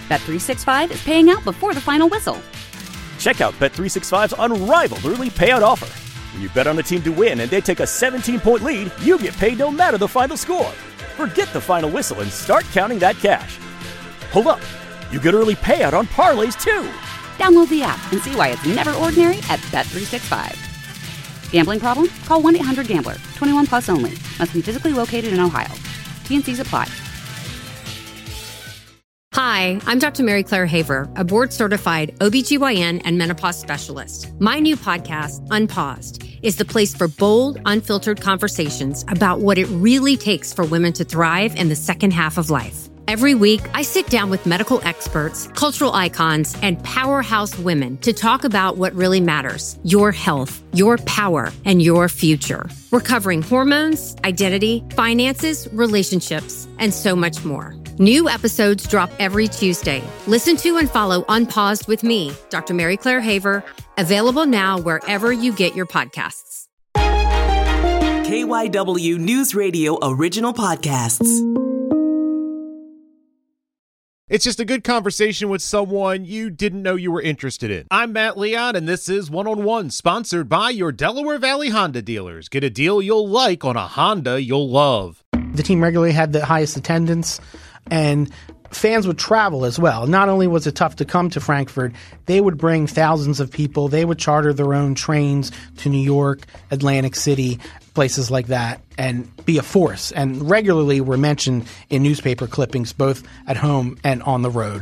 Bet365 is paying out before the final whistle. Check out Bet365's unrivaled early payout offer. When you bet on a team to win and they take a 17-point lead, you get paid no matter the final score. Forget the final whistle and start counting that cash. Hold up. You get early payout on parlays, too. Download the app and see why it's never ordinary at Bet365. Gambling problem? Call 1-800-GAMBLER. 21 plus only. Must be physically located in Ohio. T&Cs apply. Hi, I'm Dr. Mary Claire Haver, a board-certified OBGYN and menopause specialist. My new podcast, Unpaused, is the place for bold, unfiltered conversations about what it really takes for women to thrive in the second half of life. Every week, I sit down with medical experts, cultural icons, and powerhouse women to talk about what really matters: your health, your power, and your future. We're covering hormones, identity, finances, relationships, and so much more. New episodes drop every Tuesday. Listen to and follow Unpaused with me, Dr. Mary Claire Haver, available now wherever you get your podcasts. KYW News Radio original podcasts. It's just a good conversation with someone you didn't know you were interested in. I'm Matt Leon, and this is One-on-One, sponsored by your Delaware Valley Honda dealers. Get a deal you'll like on a Honda you'll love. The team regularly had the highest attendance, and fans would travel as well. Not only was it tough to come to Frankfort, they would bring thousands of people. They would charter their own trains to New York, Atlantic City, places like that, and be a force. And regularly were mentioned in newspaper clippings, both at home and on the road.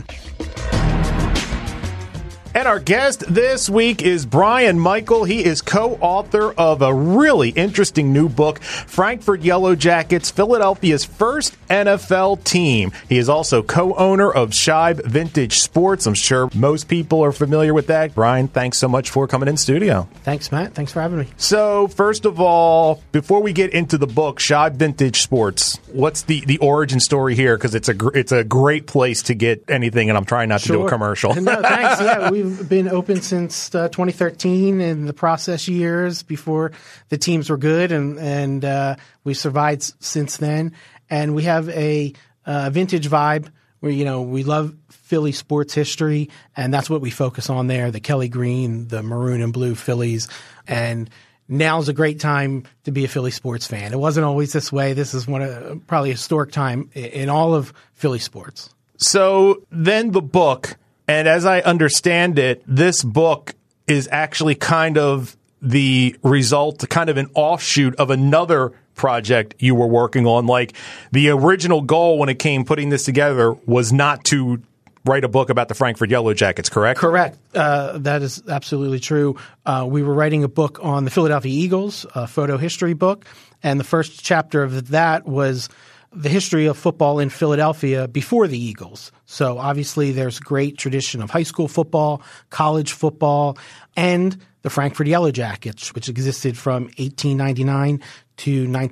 And our guest this week is Brian Michael. He is co-author of a really interesting new book, Frankfort Yellow Jackets, Philadelphia's first NFL team. He is also co-owner of Scheib Vintage Sports. I'm sure most people are familiar with that. Brian, thanks so much for coming in studio. Thanks, Matt. Thanks for having me. So, first of all, before we get into the book, Scheib Vintage Sports, what's the origin story here? Because it's a great place to get anything, and I'm trying not to do a commercial. No, thanks. Yeah, we've been open since 2013 in the process years before the teams were good, and we've survived since then. And we have a vintage vibe where, we love Philly sports history, and that's what we focus on there, the Kelly Green, the maroon and blue Phillies. And now's a great time to be a Philly sports fan. It wasn't always this way. This is probably a historic time in all of Philly sports. So then the book, and as I understand it, this book is actually kind of the result, kind of an offshoot of another project you were working on. Like, the original goal when it came putting this together was not to write a book about the Frankfort Yellow Jackets, correct? Correct. That is absolutely true. We were writing a book on the Philadelphia Eagles, a photo history book, and the first chapter of that was the history of football in Philadelphia before the Eagles. So obviously there's a great tradition of high school football, college football, and the Frankfort Yellow Jackets, which existed from 1899 to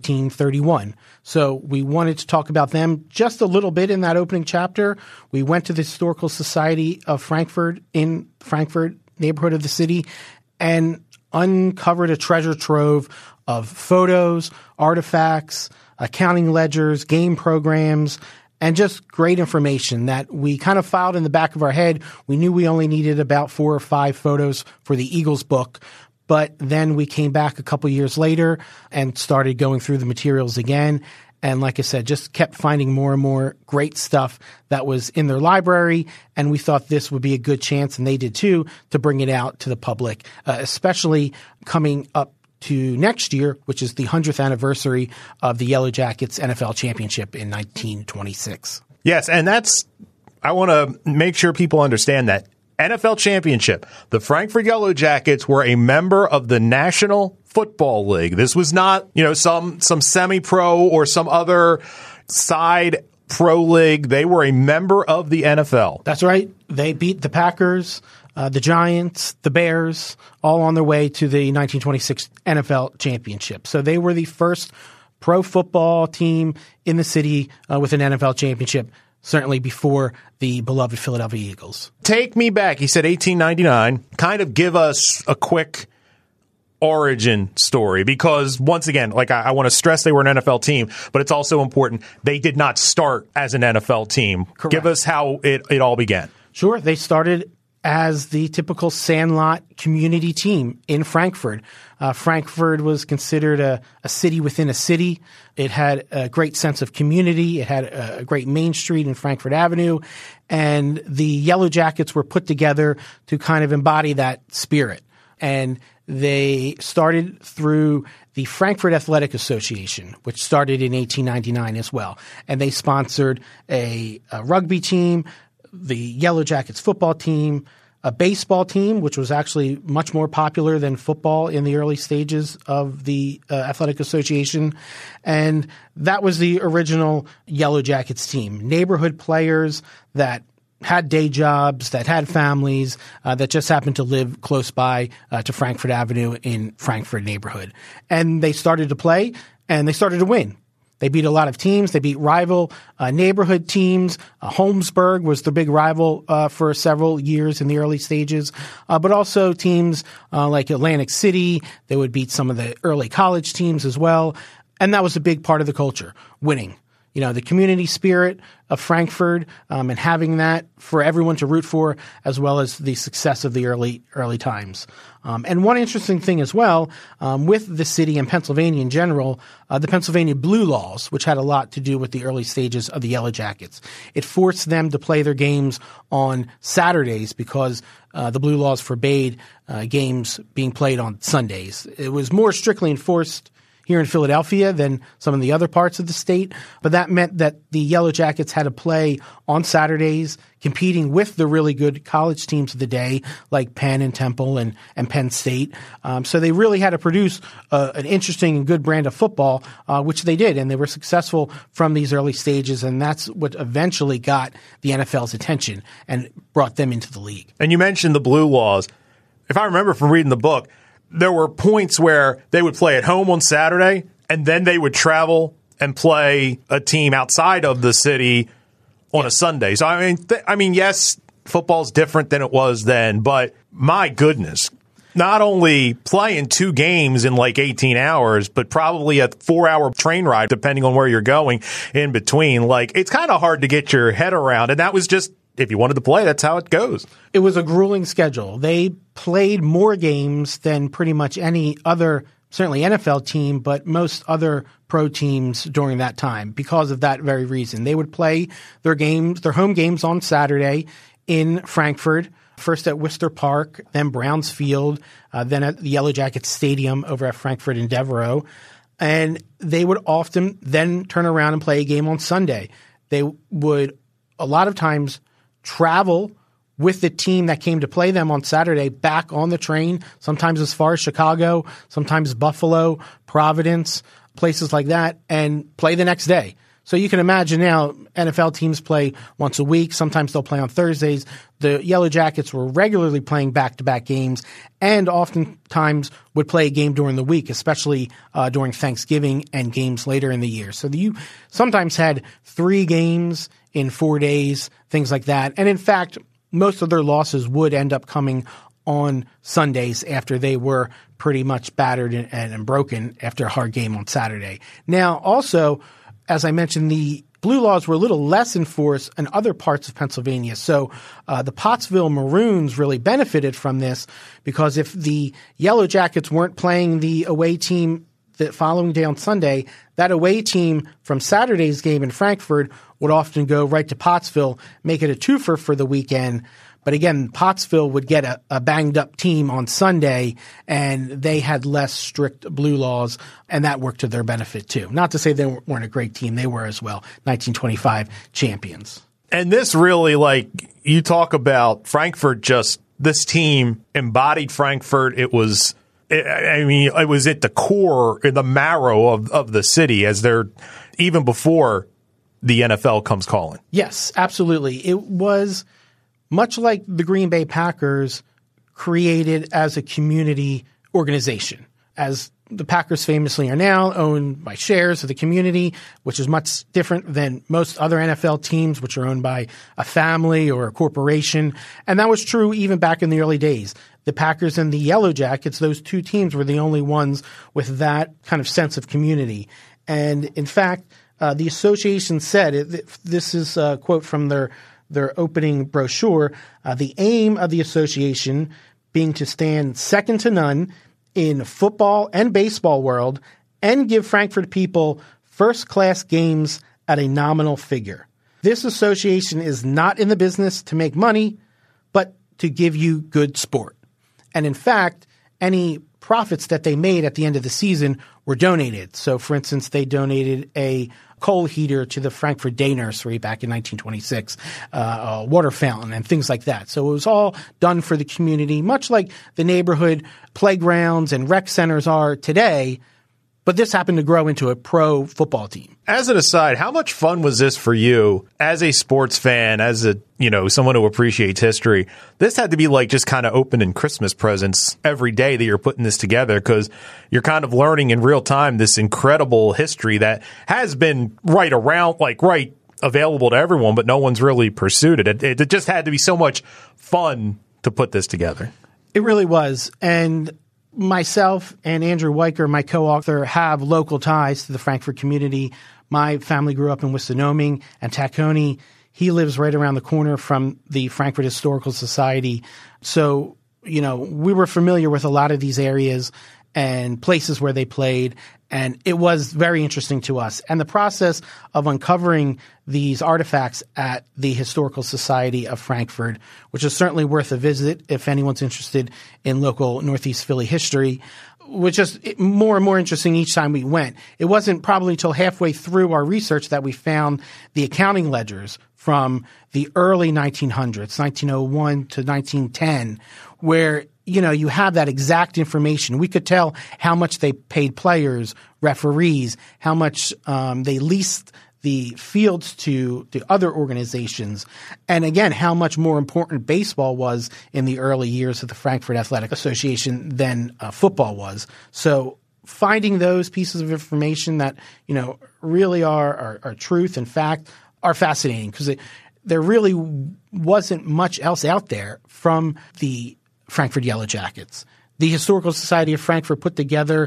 1931. So we wanted to talk about them just a little bit in that opening chapter. We went to the Historical Society of Frankfort in Frankfort, neighborhood of the city, and uncovered a treasure trove of photos, artifacts, accounting ledgers, game programs, and just great information that we kind of filed in the back of our head. We knew we only needed about 4 or 5 photos for the Eagles book, but then we came back a couple years later and started going through the materials again. And like I said, just kept finding more and more great stuff that was in their library. And we thought this would be a good chance, and they did too, to bring it out to the public, especially coming up to next year, which is the 100th anniversary of the Yellow Jackets NFL Championship in 1926. Yes, and I want to make sure people understand that. NFL Championship. The Frankfort Yellow Jackets were a member of the National Football League. This was not, some semi-pro or some other side pro league. They were a member of the NFL. That's right. They beat the Packers, the Giants, the Bears, all on their way to the 1926 NFL Championship. So they were the first pro football team in the city with an NFL championship, certainly before the beloved Philadelphia Eagles. Take me back. He said 1899. Kind of give us a quick origin story, because once again, like I want to stress, they were an NFL team, but it's also important they did not start as an NFL team. Correct. Give us how it all began. Sure. They started as the typical Sandlot community team in Frankfurt. Frankfurt was considered a city within a city. It had a great sense of community. It had a great main street in Frankfurt Avenue. And the Yellow Jackets were put together to kind of embody that spirit. And they started through the Frankfurt Athletic Association, which started in 1899 as well. And they sponsored a rugby team, the Yellow Jackets football team, a baseball team, which was actually much more popular than football in the early stages of the Athletic Association. And that was the original Yellow Jackets team. Neighborhood players that had day jobs, that had families, that just happened to live close by to Frankfurt Avenue in Frankfurt neighborhood. And they started to play, and they started to win. They beat a lot of teams. They beat rival neighborhood teams. Holmesburg was the big rival for several years in the early stages, but also teams like Atlantic City. They would beat some of the early college teams as well. And that was a big part of the culture, winning. You know, the community spirit of Frankfurt and having that for everyone to root for, as well as the success of the early times. And one interesting thing as well, with the city and Pennsylvania in general, the Pennsylvania Blue Laws, which had a lot to do with the early stages of the Yellow Jackets. It forced them to play their games on Saturdays because the Blue Laws forbade games being played on Sundays. It was more strictly enforced here in Philadelphia than some of the other parts of the state. But that meant that the Yellow Jackets had to play on Saturdays, competing with the really good college teams of the day, like Penn and Temple and Penn State. So they really had to produce an interesting and good brand of football, which they did. And they were successful from these early stages. And that's what eventually got the NFL's attention and brought them into the league. And you mentioned the Blue Laws. If I remember from reading the book, there were points where they would play at home on Saturday, and then they would travel and play a team outside of the city on a Sunday. So, I mean, yes, football's different than it was then, but my goodness, not only playing 2 games in like 18 hours, but probably a 4-hour train ride, depending on where you're going in between. Like, it's kind of hard to get your head around, and that was just, if you wanted to play, that's how it goes. It was a grueling schedule. They played more games than pretty much any other, certainly NFL team, but most other pro teams during that time because of that very reason. They would play their games, their home games on Saturday in Frankfurt, first at Worcester Park, then Browns Field, then at the Yellow Jackets Stadium over at Frankfurt and Devereux. And they would often then turn around and play a game on Sunday. They would a lot of times travel with the team that came to play them on Saturday back on the train, sometimes as far as Chicago, sometimes Buffalo, Providence, places like that, and play the next day. So you can imagine now NFL teams play once a week. Sometimes they'll play on Thursdays. The Yellow Jackets were regularly playing back-to-back games and oftentimes would play a game during the week, especially during Thanksgiving and games later in the year. So you sometimes had 3 games in 4 days, things like that. And in fact, most of their losses would end up coming on Sundays after they were pretty much battered and broken after a hard game on Saturday. Now, also, as I mentioned, the Blue Laws were a little less enforced in other parts of Pennsylvania. So the Pottsville Maroons really benefited from this because if the Yellow Jackets weren't playing the away team the following day on Sunday, that away team from Saturday's game in Frankfurt would often go right to Pottsville, make it a twofer for the weekend. But again, Pottsville would get a banged-up team on Sunday, and they had less strict Blue Laws, and that worked to their benefit too. Not to say they weren't a great team. They were as well, 1925 champions. And this really, like, you talk about Frankfurt, just this team embodied Frankfurt. It was it was at the core, in the marrow of the city, as they're even before the NFL comes calling. Yes, absolutely. It was much like the Green Bay Packers created as a community organization, as the Packers famously are now owned by shares of the community, which is much different than most other NFL teams, which are owned by a family or a corporation. And that was true even back in the early days. The Packers and the Yellow Jackets, those two teams were the only ones with that kind of sense of community. And in fact, the association said, this is a quote from their opening brochure, the aim of the association being to stand second to none in football and baseball world and give Frankfurt people first-class games at a nominal figure. This association is not in the business to make money, but to give you good sport. And in fact, any profits that they made at the end of the season were donated. So, for instance, they donated a coal heater to the Frankfurt Day Nursery back in 1926, a water fountain and things like that. So it was all done for the community, much like the neighborhood playgrounds and rec centers are today. But this happened to grow into a pro football team. As an aside, how much fun was this for you as a sports fan, as a someone who appreciates history? This had to be like just kind of opening Christmas presents every day that you're putting this together, because you're kind of learning in real time this incredible history that has been right available to everyone, but no one's really pursued it. It just had to be so much fun to put this together. It really was. And myself and Andrew Weicker, my co-author, have local ties to the Frankfurt community. My family grew up in Wissinoming and Tacony. He lives right around the corner from the Frankfurt Historical Society. So, we were familiar with a lot of these areas and places where they played, and it was very interesting to us. And the process of uncovering these artifacts at the Historical Society of Frankfurt, which is certainly worth a visit if anyone's interested in local Northeast Philly history, was just more and more interesting each time we went. It wasn't probably until halfway through our research that we found the accounting ledgers from the early 1900s, 1901 to 1910, where you have that exact information. We could tell how much they paid players, referees, how much they leased the fields to other organizations, and again, how much more important baseball was in the early years of the Frankfurt Athletic Association than football was. So finding those pieces of information that really are truth and fact are fascinating, because there really wasn't much else out there from the Frankfurt Yellow Jackets. The Historical Society of Frankfurt put together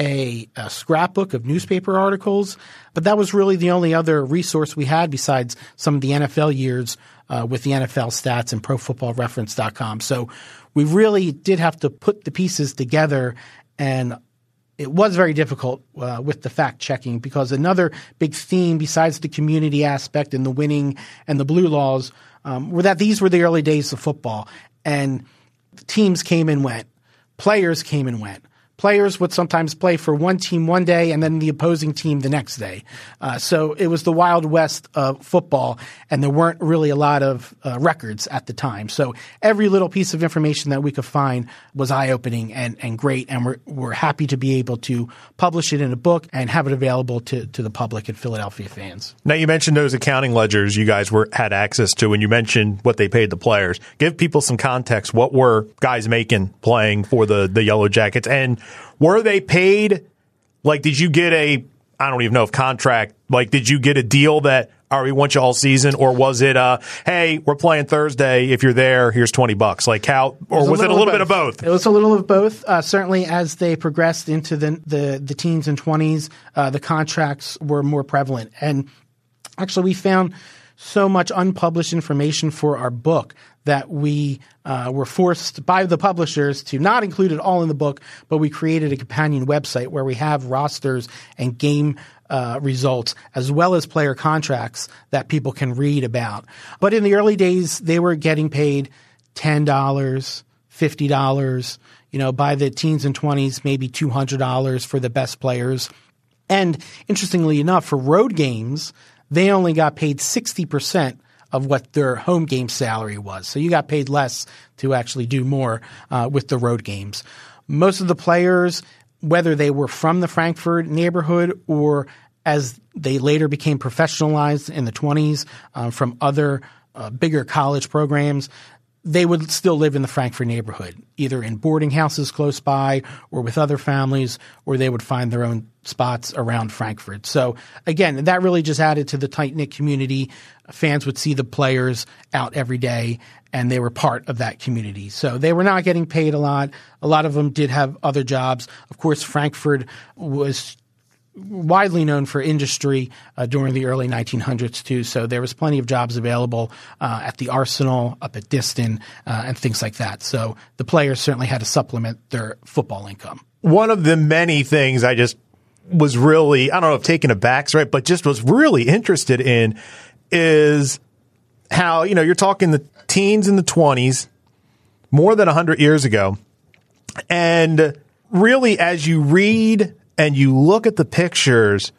a scrapbook of newspaper articles, but that was really the only other resource we had besides some of the NFL years with the NFL stats and ProFootballReference.com. So we really did have to put the pieces together, and it was very difficult with the fact checking, because another big theme besides the community aspect and the winning and the blue laws were that these were the early days of football, and teams came and went. Players came and went. Players would sometimes play for one team one day and then the opposing team the next day. So it was the Wild West of football, and there weren't really a lot of records at the time. So every little piece of information that we could find was eye-opening and great, and we're happy to be able to publish it in a book and have it available to the public and Philadelphia fans. Now, you mentioned those accounting ledgers you guys had access to, and you mentioned what they paid the players. Give people some context. What were guys making playing for the Yellow Jackets? And were they paid? Like, did you get I don't even know if contract, did you get a deal that, all right, we want you all season? Or was it, hey, we're playing Thursday. If you're there, here's $20. Like how, or was it a little bit of both? It was a little of both. Certainly as they progressed into the teens and 20s, the contracts were more prevalent. And actually we found so much unpublished information for our book that we were forced by the publishers to not include it all in the book, but we created a companion website where we have rosters and game results as well as player contracts that people can read about. But in the early days, they were getting paid $10, $50, by the teens and 20s, maybe $200 for the best players. And interestingly enough, for road games, they only got paid 60% of what their home game salary was. So you got paid less to actually do more with the road games. Most of the players, whether they were from the Frankfurt neighborhood or as they later became professionalized in the 20s from other bigger college programs, they would still live in the Frankfurt neighborhood, either in boarding houses close by or with other families, or they would find their own spots around Frankfurt. So again, that really just added to the tight-knit community. Fans would see the players out every day, and they were part of that community. So they were not getting paid a lot. A lot of them did have other jobs. Of course, Frankfurt was widely known for industry during the early 1900s too. So there was plenty of jobs available at the Arsenal, up at Diston, and things like that. So the players certainly had to supplement their football income. One of the many things I just was really, I don't know if taken aback's right, but just was really interested in is how, you're talking the teens in the 20s, more than 100 years ago. And really, as you read and you look at the pictures,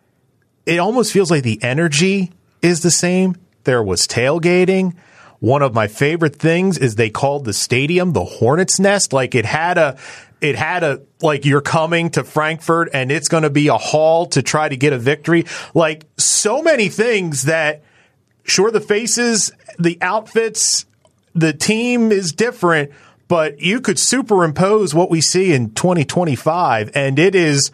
it almost feels like the energy is the same. There was tailgating. One of my favorite things is they called the stadium the Hornet's Nest. Like it had a like you're coming to Frankfurt and it's going to be a haul to try to get a victory. Like so many things that, sure, the faces, the outfits, the team is different, but you could superimpose what we see in 2025, and it is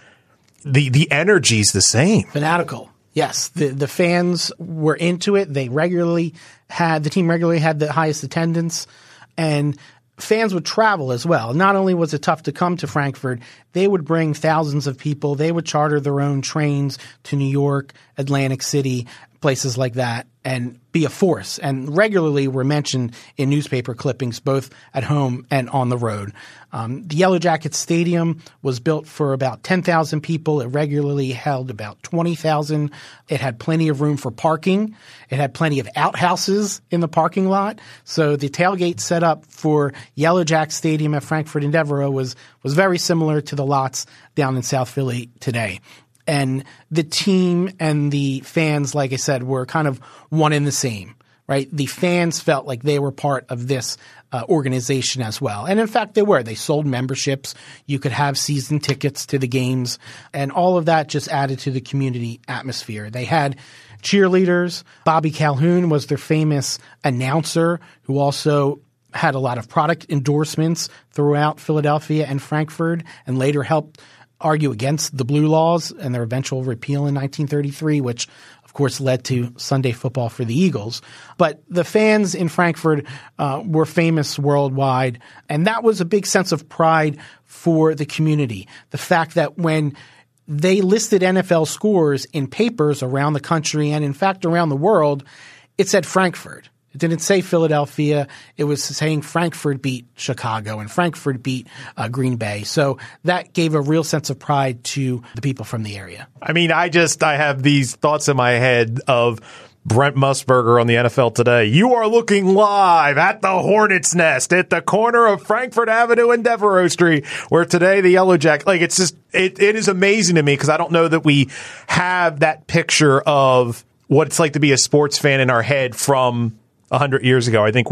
the energy's the same. Fanatical. Yes. The fans were into it. The team regularly had the highest attendance, and fans would travel as well. Not only was it tough to come to Frankfurt, they would bring thousands of people. They would charter their own trains to New York, Atlantic City, places like that, and be a force, and regularly were mentioned in newspaper clippings, both at home and on the road. The Yellow Jackets Stadium was built for about 10,000 people. It regularly held about 20,000. It had plenty of room for parking. It had plenty of outhouses in the parking lot. So the tailgate setup for Yellow Jack Stadium at Frankfurt and Devereux was very similar to the lots down in South Philly today. And the team and the fans, like I said, were kind of one and the same, right? The fans felt like they were part of this organization as well. And in fact, they were. They sold memberships. You could have season tickets to the games. And all of that just added to the community atmosphere. They had cheerleaders. Bobby Calhoun was their famous announcer who also had a lot of product endorsements throughout Philadelphia and Frankfurt, and later helped argue against the Blue Laws and their eventual repeal in 1933, which of course led to Sunday football for the Eagles. But the fans in Frankfurt were famous worldwide, and that was a big sense of pride for the community. The fact that when they listed NFL scores in papers around the country and in fact around the world, it said Frankfurt. It didn't say Philadelphia. It was saying Frankfurt beat Chicago and Frankfurt beat Green Bay. So that gave a real sense of pride to the people from the area. I mean, I have these thoughts in my head of Brent Musburger on the NFL Today. You are looking live at the Hornet's Nest at the corner of Frankfurt Avenue and Devereux Street, where today the Yellow Jack, like it's just, it is amazing to me because I don't know that we have that picture of what it's like to be a sports fan in our head from 100 years ago. I think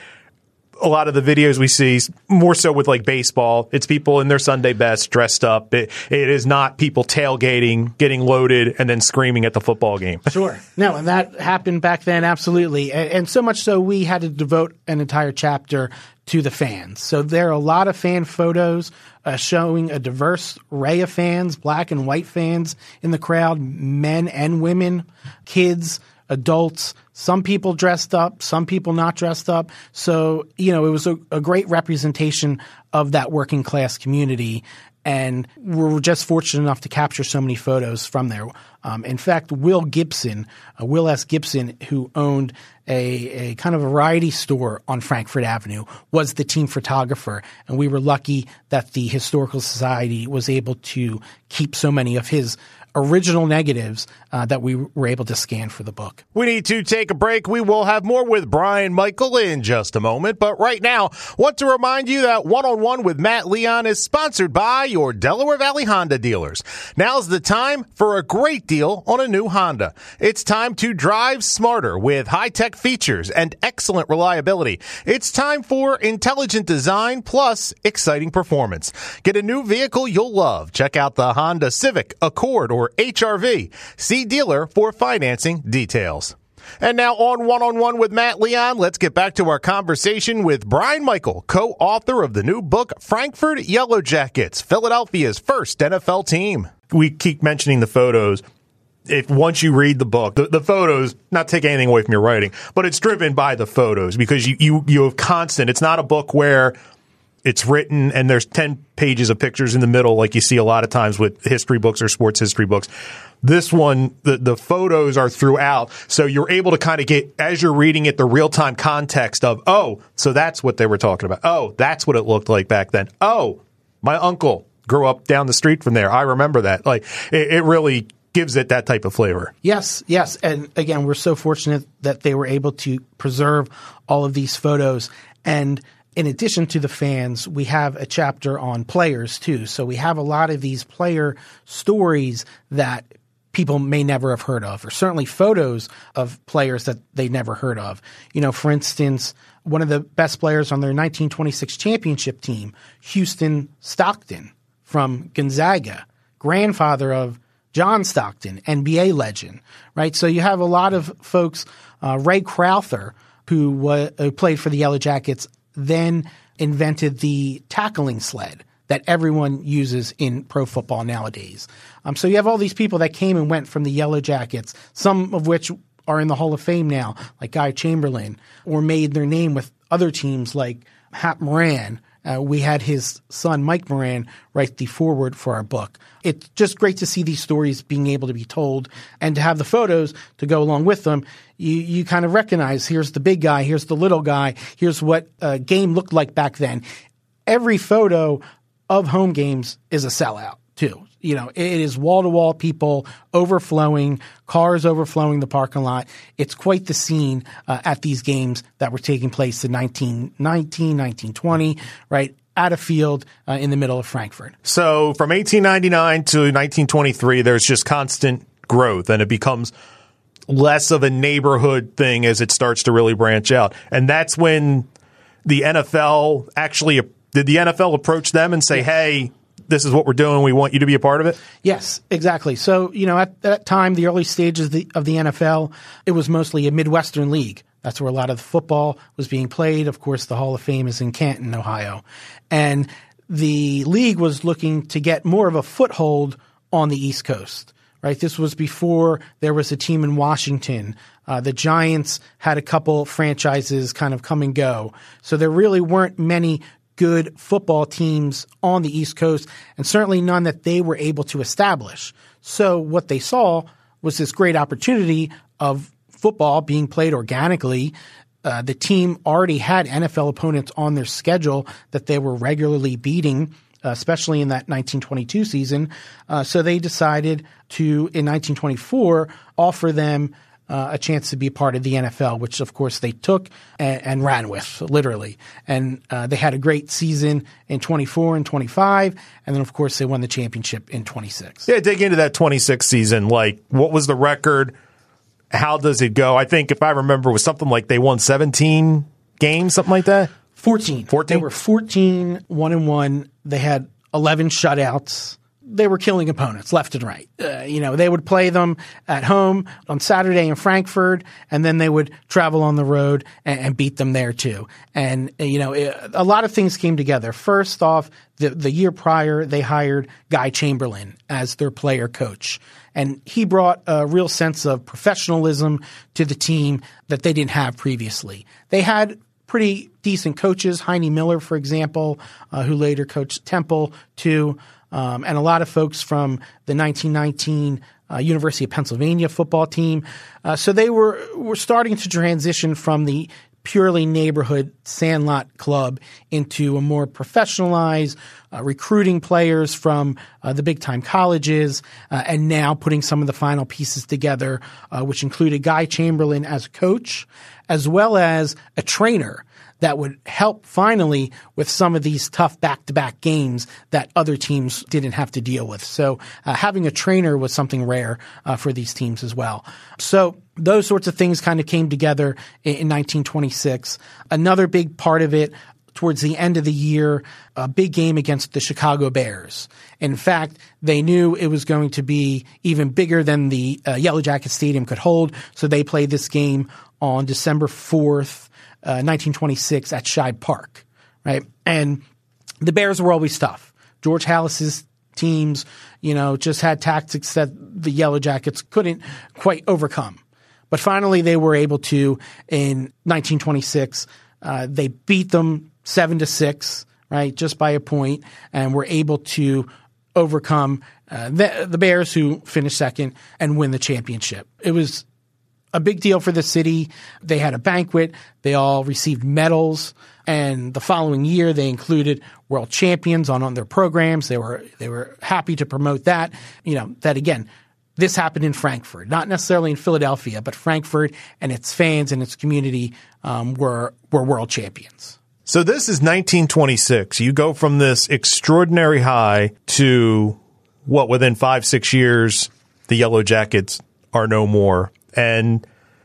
a lot of the videos we see, more so with like baseball, it's people in their Sunday best dressed up. It is not people tailgating, getting loaded, and then screaming at the football game. Sure. No, and that happened back then, absolutely. And so much so we had to devote an entire chapter to the fans. So there are a lot of fan photos showing a diverse array of fans, black and white fans in the crowd, men and women, kids, adults, some people dressed up, some people not dressed up. So, it was a great representation of that working class community. And we're just fortunate enough to capture so many photos from there. In fact, Will S. Gibson, who owned a kind of variety store on Frankfurt Avenue, was the team photographer. And we were lucky that the Historical Society was able to keep so many of his original negatives that we were able to scan for the book. We need to take a break. We will have more with Brian Michael in just a moment. But right now, want to remind you that One-on-One with Matt Leon is sponsored by your Delaware Valley Honda dealers. Now's the time for a great deal on a new Honda. It's time to drive smarter with high-tech features and excellent reliability. It's time for intelligent design plus exciting performance. Get a new vehicle you'll love. Check out the Honda Civic, Accord, or HR-V. See dealer for financing details. And now on One with Matt Leon, let's get back to our conversation with Brian Michael, co-author of the new book, Frankford Yellow Jackets, Philadelphia's first NFL team. We keep mentioning the photos. If once you read the book, the photos, not take anything away from your writing, but it's driven by the photos because you have constant. It's not a book where it's written and there's 10 pages of pictures in the middle like you see a lot of times with history books or sports history books. This one, the photos are throughout, so you're able to kind of get, as you're reading it, the real-time context of, oh, so that's what they were talking about. Oh, that's what it looked like back then. Oh, my uncle grew up down the street from there. I remember that. Like, it really gives it that type of flavor. Yes. And again, we're so fortunate that they were able to preserve all of these photos. And in addition to the fans, we have a chapter on players too. So we have a lot of these player stories that people may never have heard of, or certainly photos of players that they never heard of. You know, for instance, one of the best players on their 1926 championship team, Houston Stockton from Gonzaga, grandfather of John Stockton, NBA legend, right? So you have a lot of folks, Ray Crowther, who played for the Yellow Jackets, then invented the tackling sled that everyone uses in pro football nowadays. So you have all these people that came and went from the Yellow Jackets, some of which are in the Hall of Fame now, like Guy Chamberlain, or made their name with other teams like Hap Moran. We had his son, Mike Moran, write the foreword for our book. It's just great to see these stories being able to be told and to have the photos to go along with them. You kind of recognize, here's the big guy, here's the little guy, here's what a game looked like back then. Every photo of home games is a sellout too. You know, it is wall-to-wall people overflowing, cars overflowing the parking lot. It's quite the scene at these games that were taking place in 1919, 1920, right, at a field in the middle of Frankfurt. So from 1899 to 1923, there's just constant growth, and it becomes less of a neighborhood thing as it starts to really branch out. And that's when the NFL actually – did the NFL approach them and say, hey, this is what we're doing, we want you to be a part of it? Yes, exactly. So, you know, at that time, the early stages of the NFL, it was mostly a Midwestern league. That's where a lot of the football was being played. Of course, the Hall of Fame is in Canton, Ohio. And the league was looking to get more of a foothold on the East Coast, right? This was before there was a team in Washington. The Giants had a couple franchises kind of come and go. So there really weren't many good football teams on the East Coast, and certainly none that they were able to establish. So what they saw was this great opportunity of football being played organically. The team already had NFL opponents on their schedule that they were regularly beating, especially in that 1922 season. So they decided to, in 1924, offer them a chance to be part of the NFL, which of course they took and ran with, literally. And they had a great season in 24 and 25, and then of course they won the championship in 26. Yeah, dig into that 26 season. Like, what was the record? How does it go? I think if I remember, it was something like they won 17 games, something like that? 14. They were 14, 1-1. They had 11 shutouts. They were killing opponents left and right. They would play them at home on Saturday in Frankfurt, and then they would travel on the road and beat them there too. And, a lot of things came together. First off, the year prior, they hired Guy Chamberlain as their player coach. And he brought a real sense of professionalism to the team that they didn't have previously. They had pretty decent coaches, Heine Miller, for example, who later coached Temple too. And a lot of folks from the 1919 University of Pennsylvania football team. So they were starting to transition from the purely neighborhood Sandlot club into a more professionalized, recruiting players from the big-time colleges, and now putting some of the final pieces together, which included Guy Chamberlain as a coach, as well as a trainer that would help finally with some of these tough back-to-back games that other teams didn't have to deal with. So having a trainer was something rare for these teams as well. So those sorts of things kind of came together in 1926. Another big part of it, towards the end of the year a big game against the Chicago Bears. In fact, they knew it was going to be even bigger than the Yellow Jacket Stadium could hold, so they played this game on December 4th, 1926 at Shibe Park, right? And the Bears were always tough. George Halas's teams, just had tactics that the Yellow Jackets couldn't quite overcome. But finally, they were able to in 1926. They beat them 7-6, right, just by a point, and were able to overcome the Bears, who finished second, and win the championship. It was a big deal for the city. They had a banquet. They all received medals. And the following year, they included world champions on their programs. They were happy to promote that. That again, this happened in Frankfurt, not necessarily in Philadelphia, but Frankfurt and its fans and its community were world champions. So this is 1926. You go from this extraordinary high to what, within 5-6 years, the Yellow Jackets are no more. And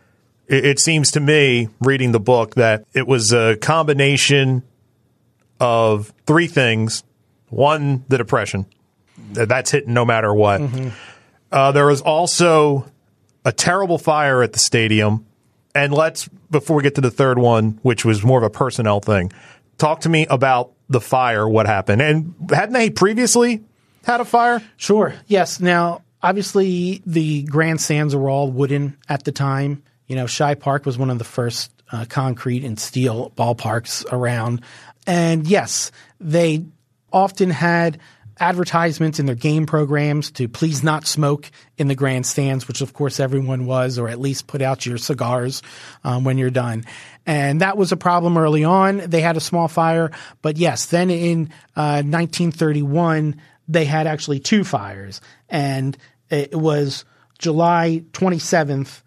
it seems to me, reading the book, that it was a combination of three things. One, the Depression. That's hitting no matter what. Mm-hmm. There was also a terrible fire at the stadium. And before we get to the third one, which was more of a personnel thing, talk to me about the fire, what happened. And hadn't they previously had a fire? Sure. Yes. Now, obviously, the grandstands were all wooden at the time. Shibe Park was one of the first concrete and steel ballparks around. And yes, they often had advertisements in their game programs to please not smoke in the grandstands, which of course everyone was, or at least put out your cigars when you're done. And that was a problem early on. They had a small fire. But yes, then in 1931, they had actually two fires. And it was July 27th,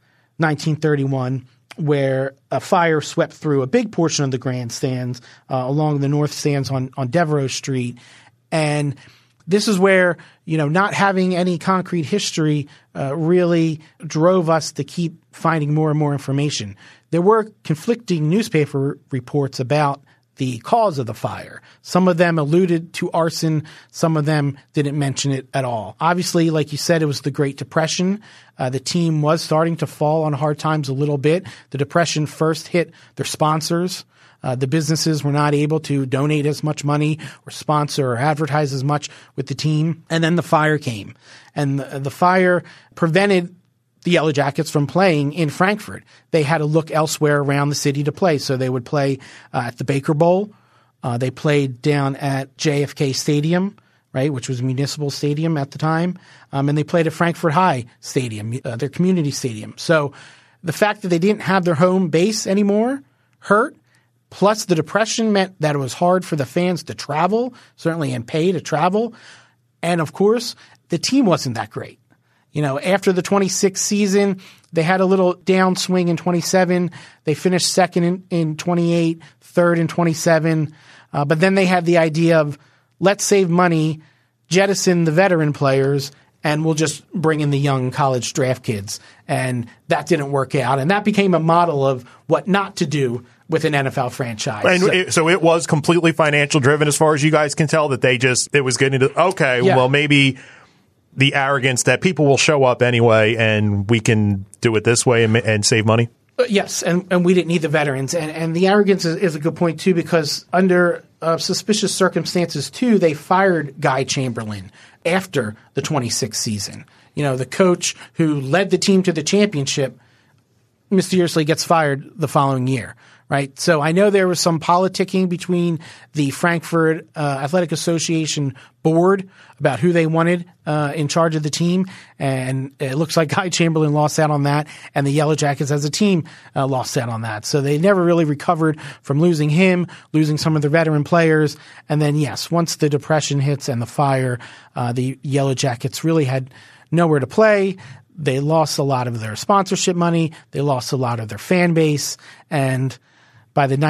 1931, where a fire swept through a big portion of the grandstands along the north stands on Devereux Street. And this is where, not having any concrete history really drove us to keep finding more and more information. There were conflicting newspaper reports about the cause of the fire. Some of them alluded to arson. Some of them didn't mention it at all. Obviously, like you said, it was the Great Depression. The team was starting to fall on hard times a little bit. The Depression first hit their sponsors. The businesses were not able to donate as much money or sponsor or advertise as much with the team. And then the fire came. And the fire prevented the Yellow Jackets from playing in Frankfurt. They had to look elsewhere around the city to play. So they would play at the Baker Bowl. They played down at JFK Stadium, right, which was a municipal stadium at the time. And they played at Frankfurt High Stadium, their community stadium. So the fact that they didn't have their home base anymore hurt. Plus, the Depression meant that it was hard for the fans to travel, certainly, and pay to travel. And, of course, the team wasn't that great. After the 26th season, they had a little downswing in 27. They finished second in 28, third in 27. But then they had the idea of, let's save money, jettison the veteran players, and we'll just bring in the young college draft kids. And that didn't work out. And that became a model of what not to do with an NFL franchise. And so it was completely financial driven as far as you guys can tell, that it was getting to, okay, yeah. Well, maybe the arrogance that people will show up anyway and we can do it this way and save money? Yes, and we didn't need the veterans. And the arrogance is a good point, too, because under suspicious circumstances, too, they fired Guy Chamberlain after the 26th season. The coach who led the team to the championship mysteriously gets fired the following year. Right. So I know there was some politicking between the Frankfurt Athletic Association board about who they wanted in charge of the team. And it looks like Guy Chamberlain lost out on that. And the Yellow Jackets as a team lost out on that. So they never really recovered from losing him, losing some of their veteran players. And then, yes, once the Depression hits and the fire, the Yellow Jackets really had nowhere to play. They lost a lot of their sponsorship money. They lost a lot of their fan base. And by the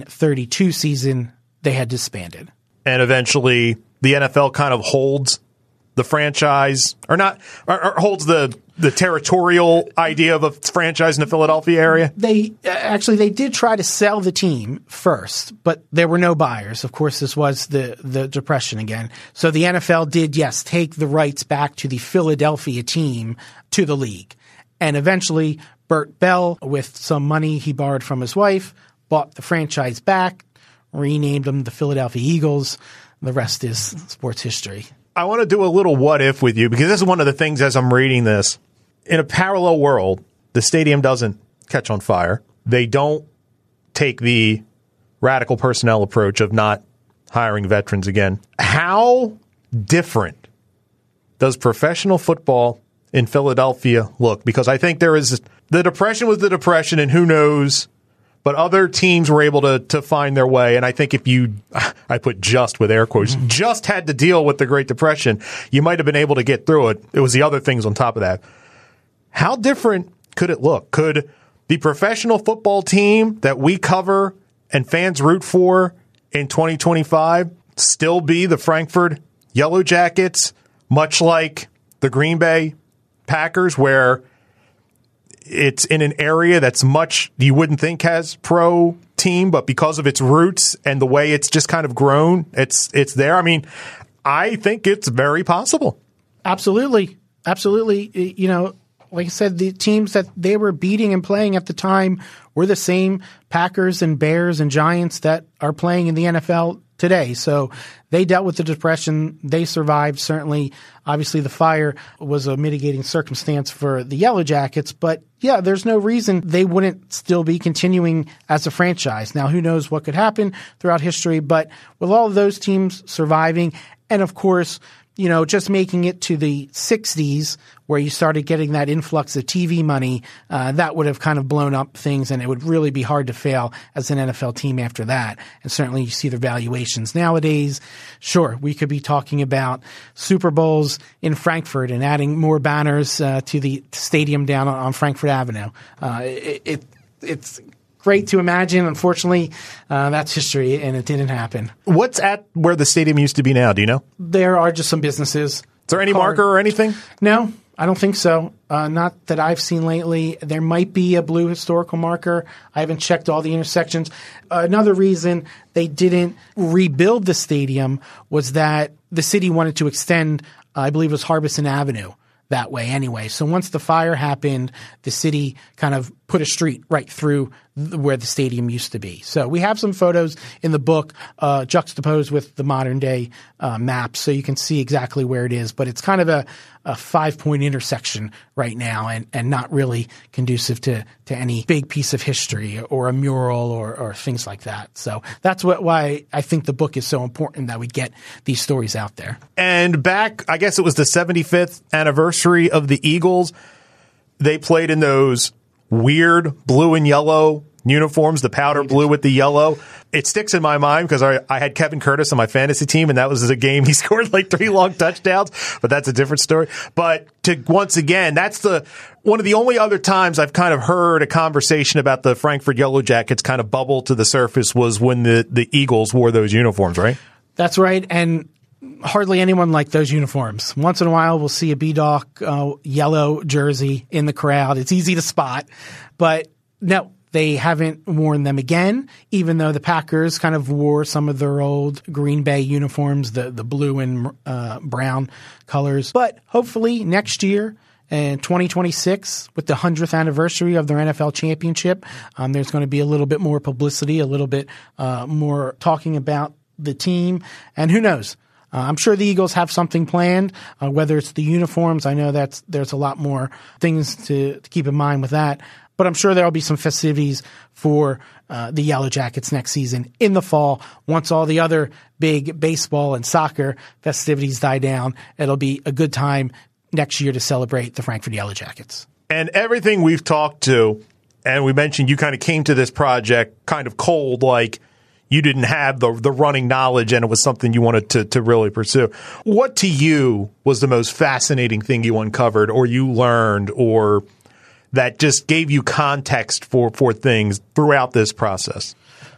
1932 season, they had disbanded. And eventually, the NFL kind of holds the franchise, or not, or holds the the territorial idea of a franchise in the Philadelphia area? They did try to sell the team first, but there were no buyers. Of course, this was the Depression again. So the NFL did, yes, take the rights back to the Philadelphia team to the league. And eventually, Bert Bell, with some money he borrowed from his wife, bought the franchise back, renamed them the Philadelphia Eagles. The rest is sports history. I want to do a little what if with you, because this is one of the things as I'm reading this. In a parallel world, the stadium doesn't catch on fire. They don't take the radical personnel approach of not hiring veterans again. How different does professional football in Philadelphia look? Because I think there is the Depression was the Depression, and who knows, but other teams were able to find their way. And I think if you, I put just with air quotes, just had to deal with the Great Depression, you might have been able to get through it. It was the other things on top of that. How different could it look? Could the professional football team that we cover and fans root for in 2025 still be the Frankfurt Yellow Jackets, much like the Green Bay Packers, where it's in an area that's much you wouldn't think has pro team, but because of its roots and the way it's just kind of grown, it's there? I mean, I think it's very possible. Absolutely. You know, like I said, the teams that they were beating and playing at the time were the same Packers and Bears and Giants that are playing in the NFL today. So they dealt with the Depression. They survived. Certainly, obviously, the fire was a mitigating circumstance for the Yellow Jackets. But yeah, there's no reason they wouldn't still be continuing as a franchise. Now, who knows what could happen throughout history? But with all of those teams surviving, and of course, you know, just making it to the 60s where you started getting that influx of TV money, that would have kind of blown up things, and it would really be hard to fail as an NFL team after that. And certainly you see the valuations nowadays. Sure, we could be talking about Super Bowls in Frankfurt and adding more banners to the stadium down on Frankfurt Avenue. It's great to imagine. Unfortunately, that's history, and it didn't happen. What's at where the stadium used to be now? Do you know? There are just some businesses. Is there any marker or anything? No, I don't think so. Not that I've seen lately. There might be a blue historical marker. I haven't checked all the intersections. Another reason they didn't rebuild the stadium was that the city wanted to extend, I believe it was Harbison Avenue, that way anyway. So once the fire happened, the city kind of put a street right through where the stadium used to be. So we have some photos in the book juxtaposed with the modern day maps, so you can see exactly where it is. But it's kind of a 5-point intersection right now, and not really conducive to any big piece of history or a mural or things like that. So that's why I think the book is so important, that we get these stories out there. And back, I guess it was the 75th anniversary of the Eagles. They played in those weird blue and yellow uniforms, the powder blue with the yellow. It sticks in my mind because I had Kevin Curtis on my fantasy team, and that was a game he scored like 3 long touchdowns, but that's a different story. But once again, that's one of the only other times I've kind of heard a conversation about the Frankfurt Yellow Jackets kind of bubble to the surface was when the Eagles wore those uniforms, right? That's right. And hardly anyone liked those uniforms. Once in a while, we'll see a B-Doc yellow jersey in the crowd. It's easy to spot. But no, they haven't worn them again, even though the Packers kind of wore some of their old Green Bay uniforms, the blue and brown colors. But hopefully next year, in 2026, with the 100th anniversary of their NFL championship, there's going to be a little bit more publicity, a little bit more talking about the team. And who knows? I'm sure the Eagles have something planned, whether it's the uniforms. I know there's a lot more things to keep in mind with that. But I'm sure there'll be some festivities for the Yellow Jackets next season in the fall. Once all the other big baseball and soccer festivities die down, it'll be a good time next year to celebrate the Frankfurt Yellow Jackets. And everything we've talked to, and we mentioned you kind of came to this project kind of cold, like you didn't have the running knowledge and it was something you wanted to really pursue. What to you was the most fascinating thing you uncovered or you learned or that just gave you context for things throughout this process?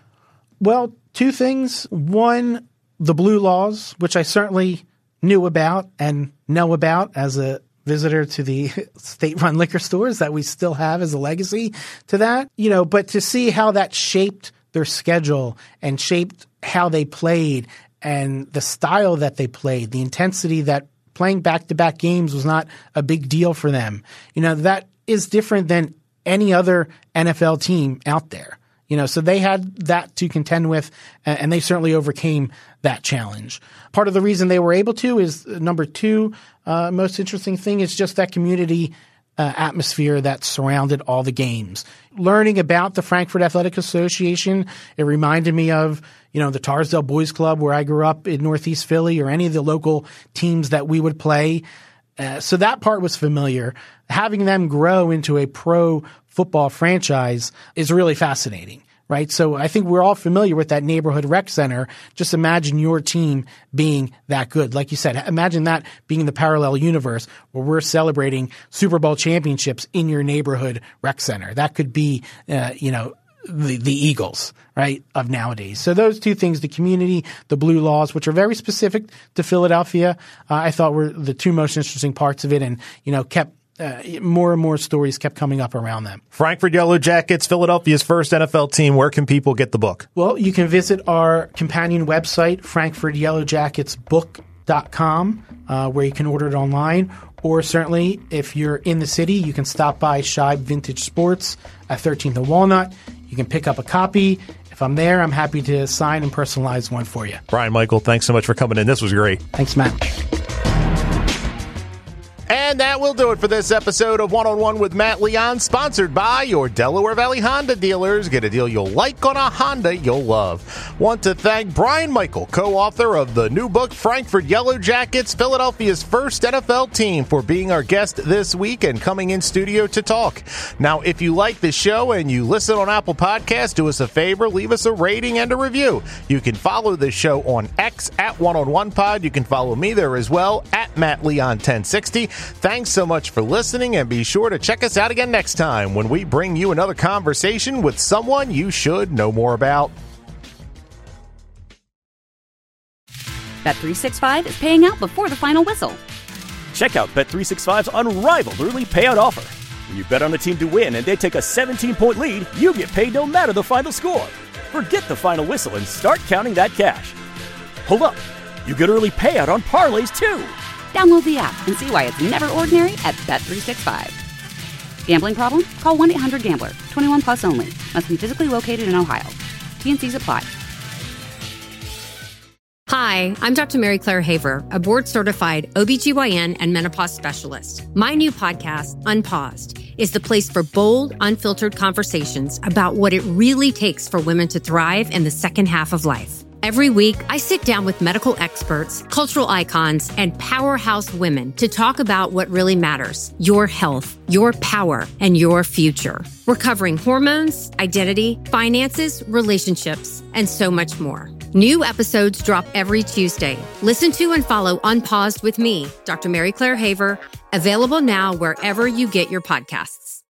Well, 2 things. One, the blue laws, which I certainly knew about and know about as a visitor to the state-run liquor stores that we still have as a legacy to that. But to see how that shaped their schedule and shaped how they played and the style that they played, the intensity that playing back-to-back games was not a big deal for them. That is different than any other NFL team out there. So they had that to contend with, and they certainly overcame that challenge. Part of the reason they were able to is number two, most interesting thing is just that community atmosphere that surrounded all the games. Learning about the Frankfurt Athletic Association, it reminded me of, the Tarsdale Boys Club where I grew up in Northeast Philly, or any of the local teams that we would play. So that part was familiar. Having them grow into a pro football franchise is really fascinating, right? So I think we're all familiar with that neighborhood rec center. Just imagine your team being that good. Like you said, imagine that being the parallel universe where we're celebrating Super Bowl championships in your neighborhood rec center. That could be, the Eagles, right, of nowadays. So those two things, the community, the Blue Laws, which are very specific to Philadelphia, I thought were the two most interesting parts of it, and, kept more and more stories kept coming up around them. Frankfurt Yellow Jackets, Philadelphia's first NFL team. Where can people get the book? Well, you can visit our companion website, frankfurtyellowjacketsbook.com, where you can order it online. Or certainly, if you're in the city, you can stop by Scheib Vintage Sports at 13th and Walnut. You can pick up a copy. If I'm there, I'm happy to sign and personalize one for you. Brian Michael, thanks so much for coming in. This was great. Thanks, Matt. And that will do it for this episode of One-on-One with Matt Leon, sponsored by your Delaware Valley Honda dealers. Get a deal you'll like on a Honda you'll love. Want to thank Brian Michael, co-author of the new book, Frankfurt Yellow Jackets, Philadelphia's first NFL team, for being our guest this week and coming in studio to talk. Now, if you like the show and you listen on Apple Podcasts, do us a favor, leave us a rating and a review. You can follow the show on X at One-on-One Pod. You can follow me there as well, at Matt Leon 1060. Thanks so much for listening, and be sure to check us out again next time when we bring you another conversation with someone you should know more about. Bet365 is paying out before the final whistle. Check out Bet365's unrivaled early payout offer. When you bet on a team to win and they take a 17-point lead, you get paid no matter the final score. Forget the final whistle and start counting that cash. Hold up. You get early payout on parlays, too. Download the app and see why it's never ordinary at Bet365. Gambling problem? Call 1-800-GAMBLER. 21 plus only. Must be physically located in Ohio. T&Cs apply. Hi, I'm Dr. Mary Claire Haver, a board-certified OBGYN and menopause specialist. My new podcast, Unpaused, is the place for bold, unfiltered conversations about what it really takes for women to thrive in the second half of life. Every week, I sit down with medical experts, cultural icons, and powerhouse women to talk about what really matters: your health, your power, and your future. We're covering hormones, identity, finances, relationships, and so much more. New episodes drop every Tuesday. Listen to and follow Unpaused with me, Dr. Mary Claire Haver, available now wherever you get your podcasts.